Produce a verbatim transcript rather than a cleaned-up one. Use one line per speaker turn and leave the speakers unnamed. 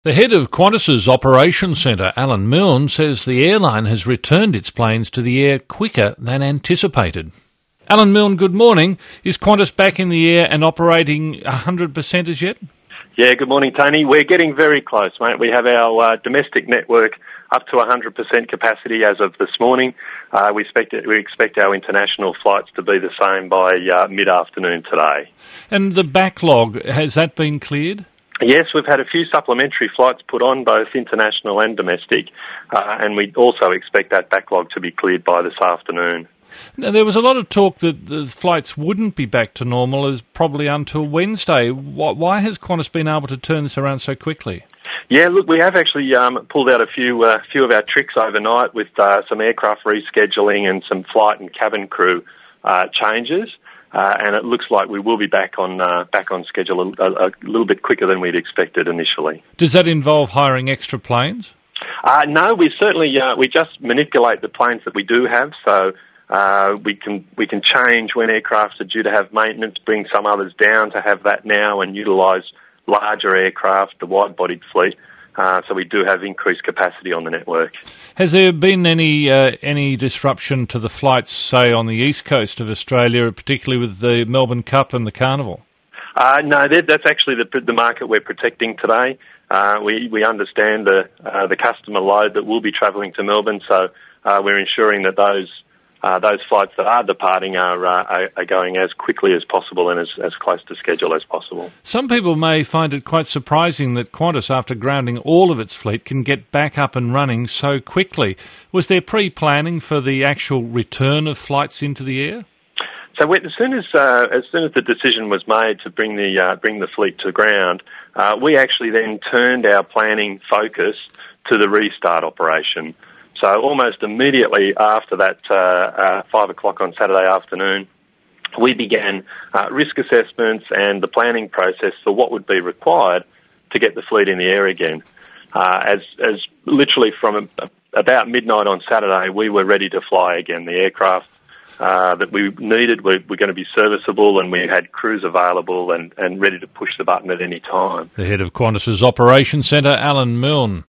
The head of Qantas's Operations Centre, Alan Milne, says the airline has returned its planes to the air quicker than anticipated. Alan Milne, good morning. Is Qantas back in the air and operating one hundred percent as yet?
Yeah, good morning, Tony. We're getting very close, mate. We have our uh, domestic network up to one hundred percent capacity as of this morning. Uh, we expect it, we expect our international flights to be the same by uh, mid-afternoon today.
And the backlog, has that been cleared?
Yes, we've had a few supplementary flights put on, both international and domestic, uh, and we also expect that backlog to be cleared by this afternoon.
Now, there was a lot of talk that the flights wouldn't be back to normal as probably until Wednesday. Why has Qantas been able to turn this around so quickly?
Yeah, look, we have actually um, pulled out a few uh, few of our tricks overnight with uh, some aircraft rescheduling and some flight and cabin crew uh, changes. Uh, and it looks like we will be back on uh, back on schedule a, a, a little bit quicker than we'd expected initially.
Does that involve hiring extra planes?
Uh, no, we certainly uh, we just manipulate the planes that we do have. So uh, we can we can change when aircraft are due to have maintenance, bring some others down to have that now, and utilise larger aircraft, the wide-bodied fleet. Uh, so we do have increased capacity on the network.
Has there been any uh, any disruption to the flights, say, on the east coast of Australia, particularly with the Melbourne Cup and the Carnival?
Uh, no, that, that's actually the, the market we're protecting today. Uh, we, we understand the uh, the customer load that will be travelling to Melbourne, so uh, we're ensuring that those uh, those flights that are departing are, uh, are, are going as quickly as possible and as, as close to schedule as possible.
Some people may find it quite surprising that Qantas, after grounding all of its fleet, can get back up and running so quickly. Was there pre-planning for the actual return of flights into the air?
So we, as soon as uh, as soon as the decision was made to bring the uh, bring the fleet to ground, uh, we actually then turned our planning focus to the restart operation. So almost immediately after that, uh, uh, five o'clock on Saturday afternoon, we began uh, risk assessments and the planning process for what would be required to get the fleet in the air again. Uh, as as literally from a, about midnight on Saturday, we were ready to fly again. The aircraft uh, that we needed were, were going to be serviceable, and we had crews available and, and ready to push the button at any time.
The head of Qantas's Operations Centre, Alan Milne.